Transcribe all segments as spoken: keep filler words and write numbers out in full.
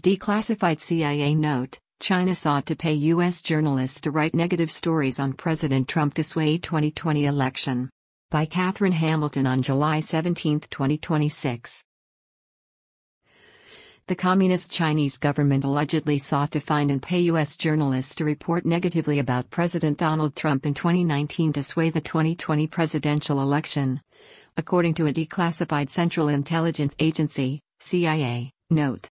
Declassified C I A note: China sought to pay U S journalists to write negative stories on President Trump to sway twenty twenty election. By Catherine Hamilton on July seventeenth, twenty twenty-six. The Communist Chinese government allegedly sought to find and pay U S journalists to report negatively about President Donald Trump in twenty nineteen to sway the twenty twenty presidential election, according to a declassified Central Intelligence Agency, C I A, note.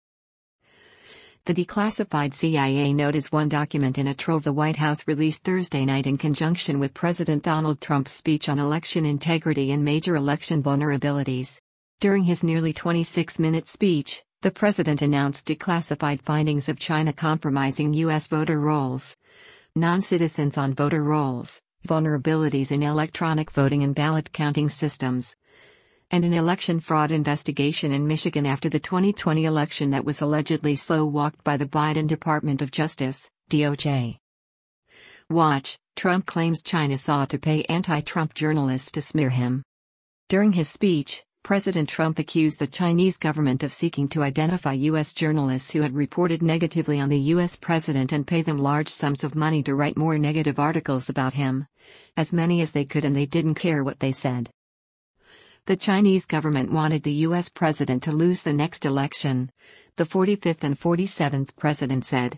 The declassified C I A note is one document in a trove the White House released Thursday night in conjunction with President Donald Trump's speech on election integrity and major election vulnerabilities. During his nearly twenty-six minute speech, the president announced declassified findings of China compromising U S voter rolls, non-citizens on voter rolls, vulnerabilities in electronic voting and ballot counting systems, and an election fraud investigation in Michigan after the twenty twenty election that was allegedly slow-walked by the Biden Department of Justice, D O J. Watch: Trump claims China sought to pay anti-Trump journalists to smear him. During his speech, President Trump accused the Chinese government of seeking to identify U S journalists who had reported negatively on the U S president and pay them large sums of money to write more negative articles about him. As many as they could, and they didn't care what they said. The Chinese government wanted the U S president to lose the next election, the forty-fifth and forty-seventh president said.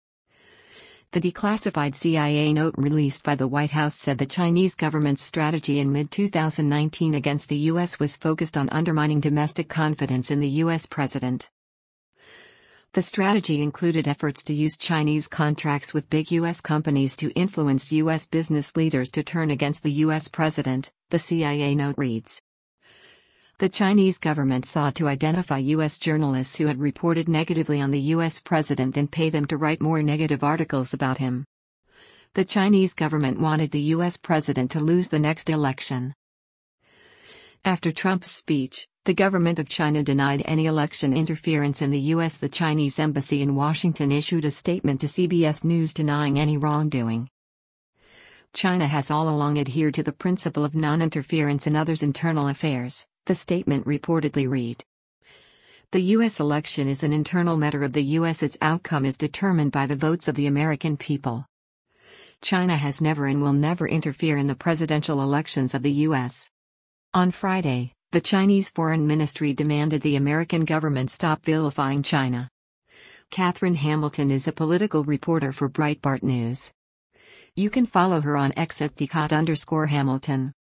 The declassified C I A note released by the White House said the Chinese government's strategy in mid twenty nineteen against the U S was focused on undermining domestic confidence in the U S president. The strategy included efforts to use Chinese contracts with big U S companies to influence U S business leaders to turn against the U S president, the C I A note reads. The Chinese government sought to identify U S journalists who had reported negatively on the U S president and pay them to write more negative articles about him. The Chinese government wanted the U S president to lose the next election. After Trump's speech, the government of China denied any election interference in the U S. The Chinese embassy in Washington issued a statement to C B S News denying any wrongdoing. China has all along adhered to the principle of non-interference in others' internal affairs, the statement reportedly read. The U S election is an internal matter of the U S. Its outcome is determined by the votes of the American people. China has never and will never interfere in the presidential elections of the U S. On Friday, the Chinese Foreign Ministry demanded the American government stop vilifying China. Catherine Hamilton is a political reporter for Breitbart News. You can follow her on X at the Cot underscore Hamilton.